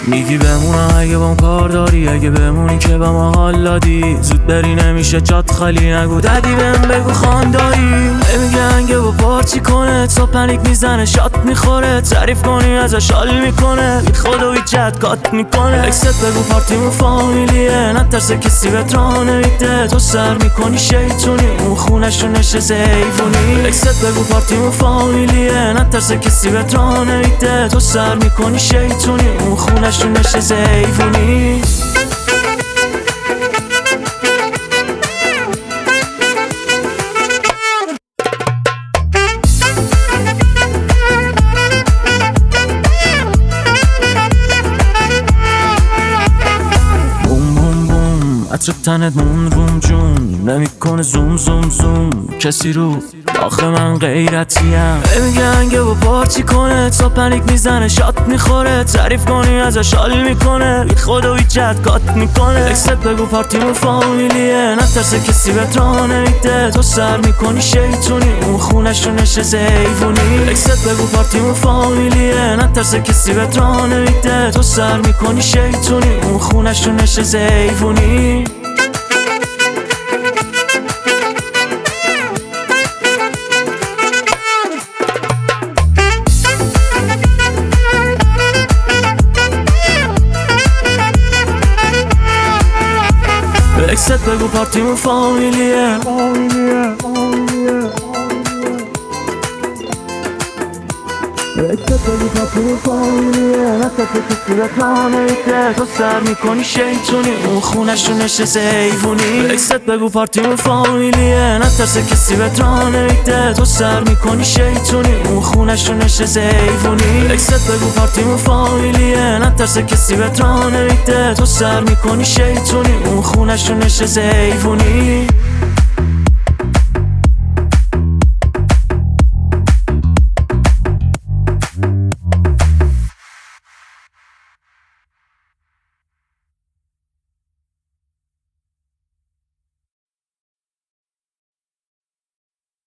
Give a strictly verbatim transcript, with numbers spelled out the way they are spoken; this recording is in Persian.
میگی بمونم اگه بام کار داری، اگه بمونی که با ما حال دادی. زود بری نمیشه جات خالی، نگو دادی بهم بگو خواندایی. نمیگن که با پارچی کنه تا پنیک میزنه شات میخوره، تعریف کنی ازش حال میکنه بی خود و ایجاد کات میکنه. اکست بگو پارتیمون فامیلیه، نترسه کسی بهت راه نمیده. تو سر میکنی شیطونی اون خونشو نشسته حیوونی. اکست بگو پارتیمون فامیلیه، نترسه کسی بهت راه نمیده. تو سر میکنی شیطونی اون خونشو نشسته حیوونی. عطر تنت مون روم جون نمیکنه زوم زوم زوم کسی رو آخه من غیرتیم. نمیگن که با پارچی کنه تا پنیک میزنه شات میخوره، تعریف کنی ازش حال میکنه بی خود و ایجاد کات میکنه. اکست بگو پارتیمون فامیلیه، نترسه کسی بهت راه نمیده. تو سر میکنی شیطونی اون خونشو نشسته حیوونی. اکست بگو پارتیمون فامیلیه، نترسه کسی بهت راه نمیده. تو سر میکنی شیطونی اون خونشو نشسته حیوونی. اکست بگو پارتیمون فامیلیه، اکست بگو پارتیمون فامیلیه، نترسه کسی بهت راه نمیده. تو سر میکنی شیطونی اون خونشو نشسته حیوونی. اکست بگو پارتیمون فامیلیه، نترسه کسی بهت راه نمیده. تو سر میکنی شیطونی اون خونشو نشسته حیوونی. اکست بگو پارتیمون فامیلیه، نترسه کسی بهت راه نمیده. تو سر میکنی شیطونی اون خونشو نشسته حیوونی.